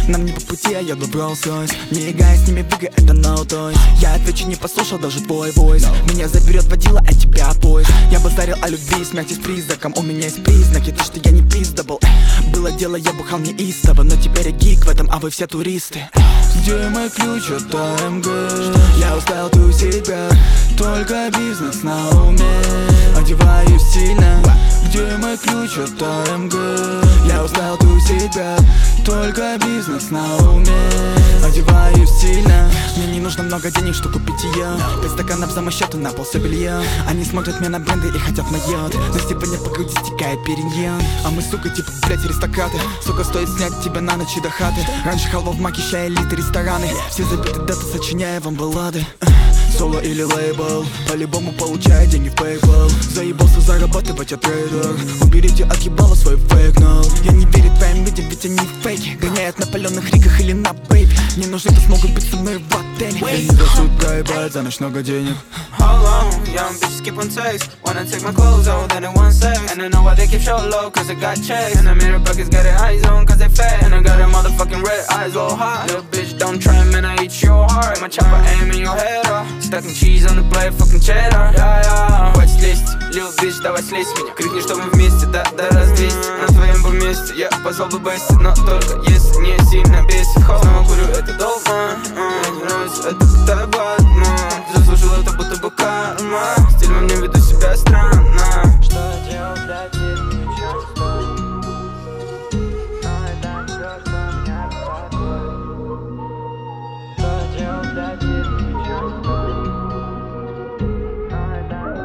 Нам не по пути, а я еду в Rolls-Royce. Не играя с ними в игры, это no toys. Я отвечу, не послушал даже твой войс. Меня заберет водила, а тебя поезд. Я базарил о любви, смерти с призраком. У меня есть признаки, то что я не пиздабл. Было дело, я бухал неистово, но теперь я гик в этом, а вы все туристы. Где мой ключ от АМГ? Я устал тусить, брат, только бизнес на уме. Одеваюсь стильно. Где мой ключ от АМГ? Я устал тусить, брат, только бизнес на уме. Одеваюсь стильно. Мне не нужно много денег, что купить ее. 5 стаканов за мой счет и на пол все белье. Они смотрят мне на бренды и хотят майот. Но сегодня по груди стекает периньон. А мы, сука, типа, блять, аристократы. Сука, стоит снять тебя на ночь и до хаты. Раньше халва в маке, ща элиты, рестораны. Все забиты даты, сочиняя вам баллады. Соло или лейбл, по-любому получаю деньги в PayPal. Заебался зарабатывать, я трейдер. Уберите от ебала свой фейк, но я не верю твоим людям, ведь они фейки. Гоняют на паленых риках или на бейбе. Не нужно, кто смогут быть со мной в отеле. Я не досуд проебать за ночь много денег. Hold on, young bitches keep on text. Wanna take my clothes off, then it one sex. And I know why they keep show low, cause I got checks. And the mirror pockets got their eyes on, cause they fat. And I got their motherfucking red eyes all hot. Little bitch, don't try, man, I eat your heart. My chopper aim in your head off. Stacking cheese on the blade, fucking cheddar. Yeah, yeah. Хватит слезть, little bitch, давай слезь меня. Крикни, что мы вместе, да, раз 200. На твоем поместе, я позвал бы Бесси. Но только если не сильно бесит. Снова курю, это долго. Мне нравится, это будто Батман. Заслужил это будто бы карма. Стиль во мне, веду себя странно. Что я делал, блядь, если ничего не стоит? Но это не то, что меня беспокоит. Что я делал, блядь, если ничего не стоит? Но это не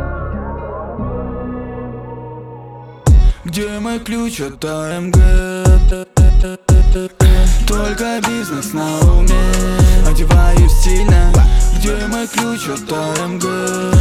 то, что меня беспокоит. Где мой ключ от АМГ? Только бизнес на уме. Одеваюсь стильно. Где мой ключ от АМГ?